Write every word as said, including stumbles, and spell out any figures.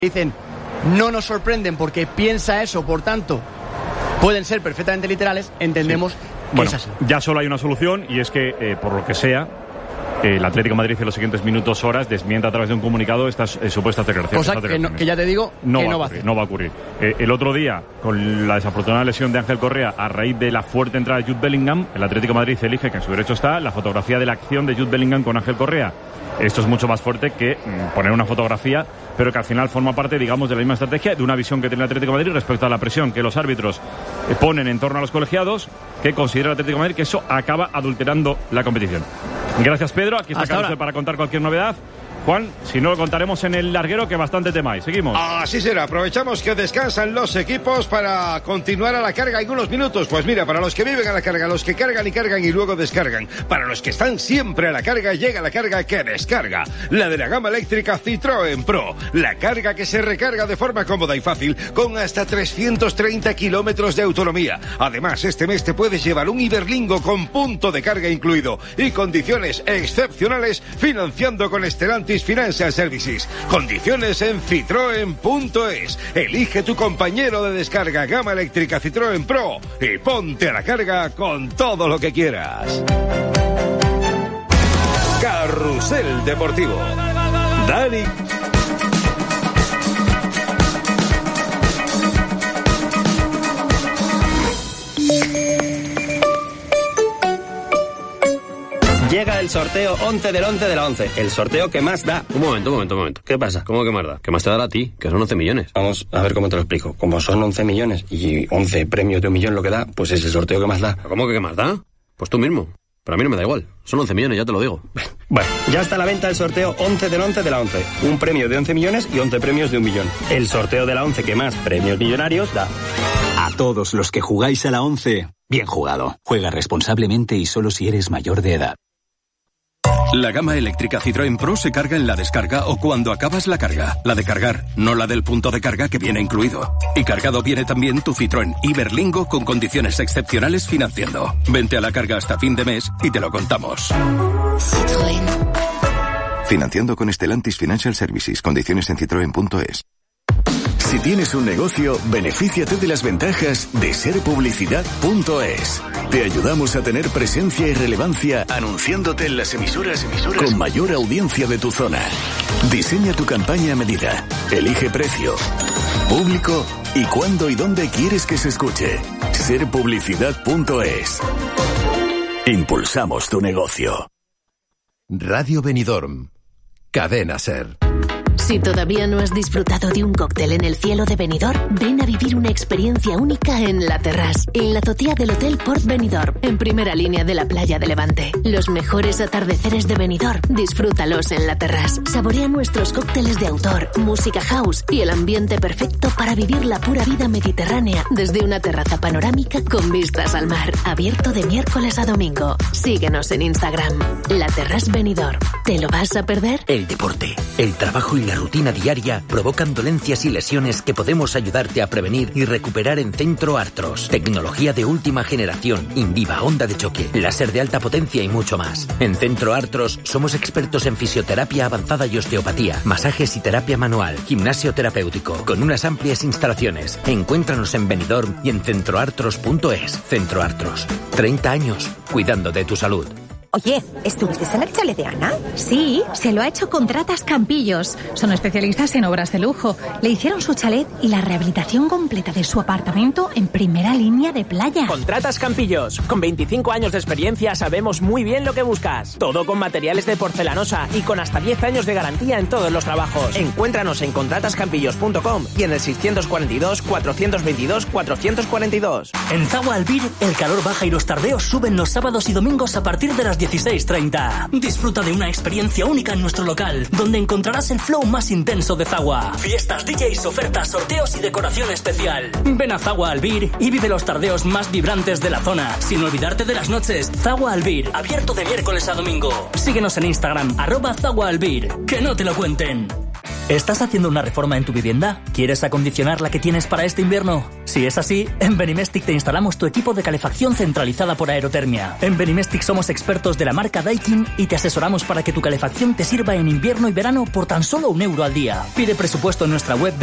Dicen, no nos sorprenden porque piensa eso, por tanto, pueden ser perfectamente literales, entendemos sí. que bueno, es así. Ya solo hay una solución y es que, eh, por lo que sea, eh, el Atlético de Madrid en los siguientes minutos, horas, desmienta a través de un comunicado estas eh, supuestas declaraciones. Cosa que, no, que ya te digo no que va no a va a ocurrir. hacer. No va a ocurrir. Eh, el otro día, con la desafortunada lesión de Ángel Correa, a raíz de la fuerte entrada de Jude Bellingham, el Atlético de Madrid elige, que en su derecho está, la fotografía de la acción de Jude Bellingham con Ángel Correa. Esto es mucho más fuerte que mmm, poner una fotografía, pero que al final forma parte, digamos, de la misma estrategia, de una visión que tiene el Atlético de Madrid respecto a la presión que los árbitros eh, ponen en torno a los colegiados, que considera el Atlético de Madrid que eso acaba adulterando la competición. Gracias, Pedro. Aquí está Carlos para contar cualquier novedad. Juan, si no lo contaremos en el larguero, que bastante tema hay. Seguimos. Así será. Aprovechamos que descansan los equipos para continuar a la carga algunos minutos. Pues mira, para los que viven a la carga, los que cargan y cargan y luego descargan, para los que están siempre a la carga, llega la carga que descarga. La de la gama eléctrica Citroën Pro. La carga que se recarga de forma cómoda y fácil, con hasta trescientos treinta kilómetros de autonomía. Además, este mes te puedes llevar un Iberlingo con punto de carga incluido y condiciones excepcionales financiando con Stellantis Financial Services. Condiciones en citroen punto es. Elige tu compañero de descarga gama eléctrica Citroën Pro y ponte a la carga con todo lo que quieras. Carrusel Deportivo. Dani. Llega el sorteo once del once de la once. El sorteo que más da. Un momento, un momento, un momento. ¿Qué pasa? ¿Cómo que más da? ¿Qué más te dará a ti? Que son once millones. Vamos a ver cómo te lo explico. Como son once millones y once premios de un millón lo que da, pues es el sorteo que más da. ¿Cómo que qué más da? Pues tú mismo. Pero a mí no me da igual. Son once millones, ya te lo digo. Bueno, ya está a la venta el sorteo once del once de la once. Un premio de once millones y once premios de un millón. El sorteo de la once que más premios millonarios da. A todos los que jugáis a la once, bien jugado. Juega responsablemente y solo si eres mayor de edad. La gama eléctrica Citroën Pro se carga en la descarga o cuando acabas la carga. La de cargar, no la del punto de carga que viene incluido. Y cargado viene también tu Citroën Iberlingo con condiciones excepcionales financiando. Vente a la carga hasta fin de mes y te lo contamos. Citroën. Financiando con Stellantis Financial Services. Condiciones en citroen punto es. Si tienes un negocio, benefíciate de las ventajas de ser publicidad punto es. Te ayudamos a tener presencia y relevancia anunciándote en las emisoras, emisoras con mayor audiencia de tu zona. Diseña tu campaña a medida. Elige precio, público y cuándo y dónde quieres que se escuche. ser publicidad punto es. Impulsamos tu negocio. Radio Benidorm. Cadena Ser. Si todavía no has disfrutado de un cóctel en el cielo de Benidorm, ven a vivir una experiencia única en La Terrasse, en la azotea del Hotel Port Benidorm, en primera línea de la playa de Levante. Los mejores atardeceres de Benidorm, disfrútalos en La Terrasse. Saborea nuestros cócteles de autor, música house y el ambiente perfecto para vivir la pura vida mediterránea desde una terraza panorámica con vistas al mar, abierto de miércoles a domingo. Síguenos en Instagram, La Terrasse Benidorm. ¿Te lo vas a perder? El deporte, el trabajo y la rutina diaria provocan dolencias y lesiones que podemos ayudarte a prevenir y recuperar en Centro Artros. Tecnología de última generación, Inviva, onda de choque, láser de alta potencia y mucho más. En Centro Artros somos expertos en fisioterapia avanzada y osteopatía, masajes y terapia manual, gimnasio terapéutico, con unas amplias instalaciones. Encuéntranos en Benidorm y en centro artros punto es. Centro Artros, treinta años cuidando de tu salud. Oye, ¿estuviste en el chalet de Ana? Sí, se lo ha hecho Contratas Campillos. Son especialistas en obras de lujo. Le hicieron su chalet y la rehabilitación completa de su apartamento en primera línea de playa. Contratas Campillos. Con veinticinco años de experiencia sabemos muy bien lo que buscas. Todo con materiales de porcelanosa y con hasta diez años de garantía en todos los trabajos. Encuéntranos en contratas campillos punto com y en el seiscientos cuarenta y dos, cuatrocientos veintidós, cuatrocientos cuarenta y dos. En Zagua Albir, el calor baja y los tardeos suben los sábados y domingos a partir de las dieciséis treinta. Disfruta de una experiencia única en nuestro local, donde encontrarás el flow más intenso de Zagua. Fiestas, D Js, ofertas, sorteos y decoración especial. Ven a Zagua Albir y vive los tardeos más vibrantes de la zona, sin olvidarte de las noches. Zagua Albir, abierto de miércoles a domingo. Síguenos en Instagram, arroba Zagua Albir. Que no te lo cuenten. ¿Estás haciendo una reforma en tu vivienda? ¿Quieres acondicionar la que tienes para este invierno? Si es así, en Benimestic te instalamos tu equipo de calefacción centralizada por aerotermia. En Benimestic somos expertos de la marca Daikin y te asesoramos para que tu calefacción te sirva en invierno y verano por tan solo un euro al día. Pide presupuesto en nuestra web